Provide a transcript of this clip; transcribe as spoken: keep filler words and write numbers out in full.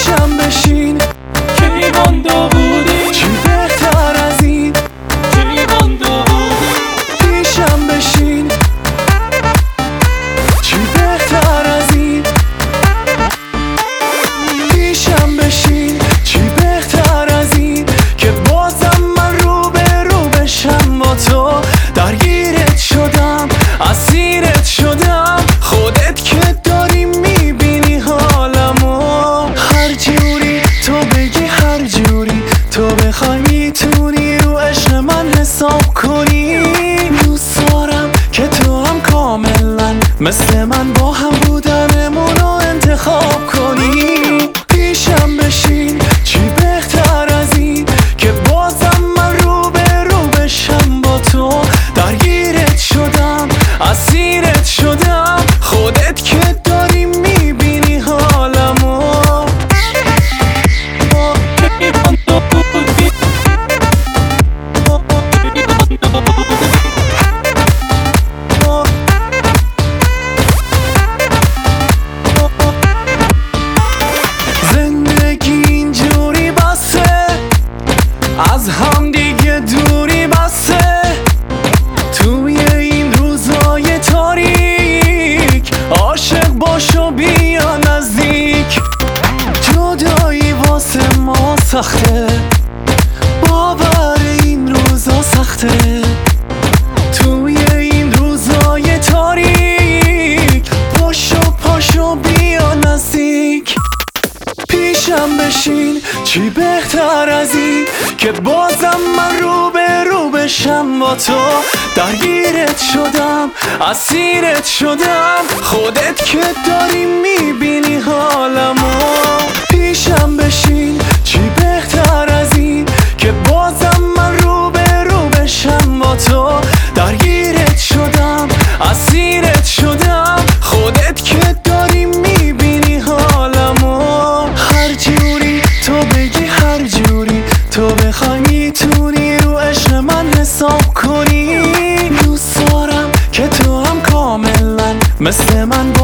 پیشم بشین که مونده بودی، چی بهتر از این که مونده بودی. پیشم بشین چی بهتر از این پیشم بشین چی بهتر از این که بازم من رو به رو بشم با تو درگیرت شدم اسیرت شدم خودت که داری میبینی حالمو هر جوری تو بگی هر جوری تو بخوای میتونی رو عشق من حساب کنی دوست دارم که تو هم کاملا مثل من با هم بودنمونو انتخاب کنی پیشم بشین چی بهتر از این که بازم من رو به رو بشم با تو درگیرت شدم اسیرت شدم خودت که داری میبینی حالمو که مونده بودی، که مونده بودی. زندگی اینجوری بسه از هم دیگه دوری بسه توی این روزای تاریک عاشق باش و بیا نزدیک جدایی واسه ما سخته باور این روزا سخته توی این روزای تاریک پاشو پاشو بیا نزدیک پیشم بشین چی بهتر از این که بازم من رو به رو بشم با تو درگیرت شدم اسیرت شدم خودت که داری میبینی حالمو پیشم بشین چی بهتر از این که بازم من رو به رو بشم با تو درگیرت شدم اسیرت شدم خودت که داری میبینی حالمو هر جوری تو بگی هر جوری تو بخوای میتونی رو عشق من حساب کنی دوست دارم که تو هم کاملا مثل من